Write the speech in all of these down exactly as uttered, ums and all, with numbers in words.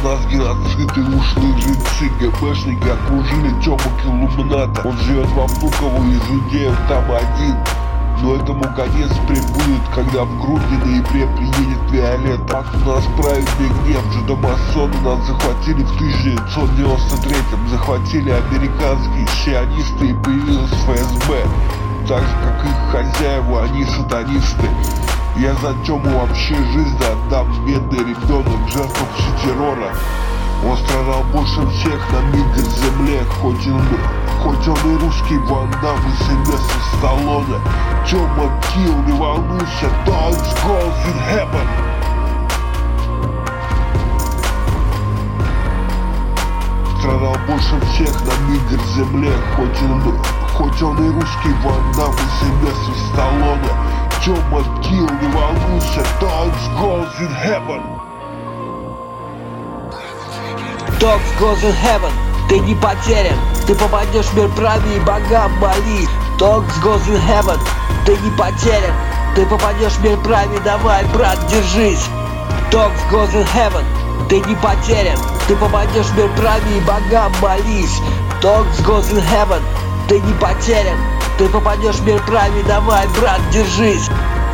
нас геноцид и ушлые жильцы. ГБшники окружили Тему Иллюмината. Он живет во Внуково, из Иудеев там один. Но этому конец прибудет, когда в грудни в ноябре приедет Виолетта. Так у нас праведный гнев, жидомасоны нас захватили в тысяча девятьсот девяносто третьем. Захватили американские сионисты и появилась ФСБ. Так же, как их хозяева, они сатанисты. Я за Тему вообще жизнь отдам, бедный ребенок, жертва пси-террора. Он страдал больше всех на мидер земле, хоть он, хоть он и русский Ван Дам и Сильвестр Сталлоне. Тема Килл, не волнуйся, dogs goes in heaven. Страдал больше всех на мидер земле, хоть он, хоть он и русский Ван Дам и Сильвестр Сталлоне. Тема Килл, не волнуйся, dogs goes in heaven. Dogs goes in heaven, ты не потерян, ты попадешь в мир праве и богам молись. Dogs goes in heaven, ты не потерян, ты попадешь в мир праве, давай, брат, держись. Dogs goes in heaven, ты не потерян, ты попадешь в мир праве и богам молись. Dogs goes in heaven, ты не потерян, ты попадешь в мир праве, давай, брат, держись.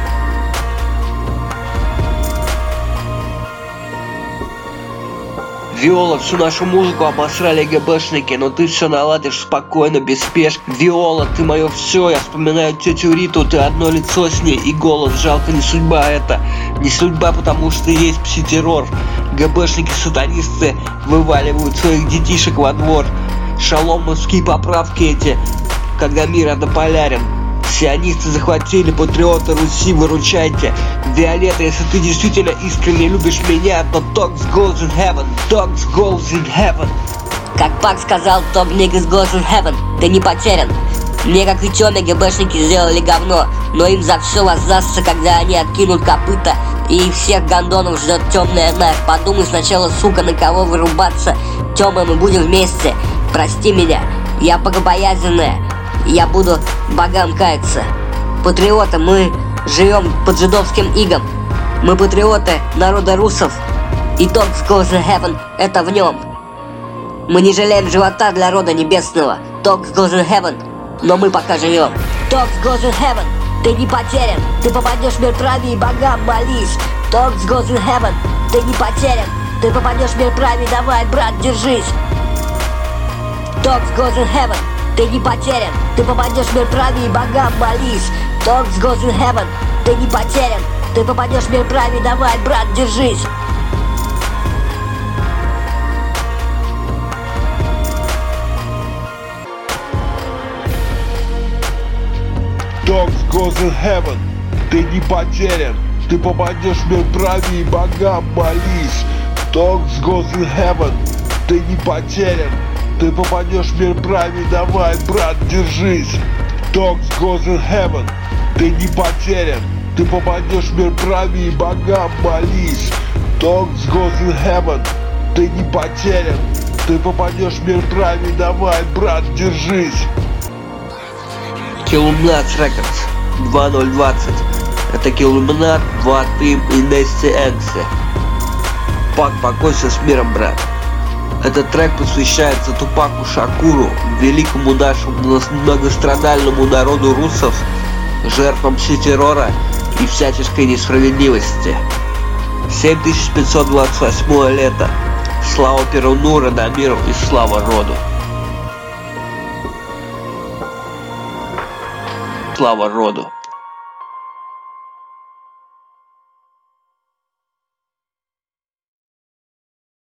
Виола, всю нашу музыку обосрали ГБшники, но ты все наладишь спокойно, без спешки. Виола, ты мое все, я вспоминаю тетю Риту, ты одно лицо с ней и голос. Жалко, не судьба это, не судьба, потому что есть пси-террор. ГБшники-сатанисты вываливают своих детишек во двор. Шаломовские поправки эти, когда мир однополярен. Сионисты захватили, патриоты Руси, выручайте. Виолетта, если ты действительно искренне любишь меня, то dogs goes in heaven, dogs goes in heaven. Как Пак сказал, dog niggas goes in heaven, ты не потерян. Мне, как и Теме, ГБшники сделали говно, но им за все воздастся, когда они откинут копыта, и всех гондонов ждет темная ночь. Подумай сначала, сука, на кого вырубаться. Тема, мы будем вместе, прости меня, я богобоязненная. Я буду богам каяться. Патриоты, мы живем под жидовским игом. Мы патриоты народа русов. И dogs goes in heaven, это в нем. Мы не жалеем живота для рода небесного. Dogs goes in heaven, но мы пока живем. Dogs goes in heaven, ты не потерян, ты попадешь в мир праве и богам молись. Dogs goes in heaven, ты не потерян, ты попадешь в мир праве, давай, брат, держись. Dogs goes in heaven, ты не потерян, ты попадешь в мир праве и богам молись. Dogs goes in heaven, ты не потерян, ты попадешь в мир праве, давай, брат, держись. Dogs goes in heaven, ты не потерян, ты попадешь в мир праве и богам молись. Dogs goes in heaven, ты не потерян, ты попадешь в мир праве, давай, брат, держись. Dogs goes in heaven, ты не потерян, ты попадешь в мир праве и богам молись. Dogs goes in heaven, ты не потерян, ты попадешь в мир праве, давай, брат, держись. Иллюминат Records два ноль двадцать. Это Иллюминат, Ватым и Нести Энси. Пак, покойся с миром, брат. Этот трек посвящается Тупаку Шакуру, великому нашему многострадальному народу русов, жертвам пси-террора и всяческой несправедливости. семь тысяч пятьсот двадцать восьмое лето. Слава Перуну, Радомиру и слава роду. Слава роду.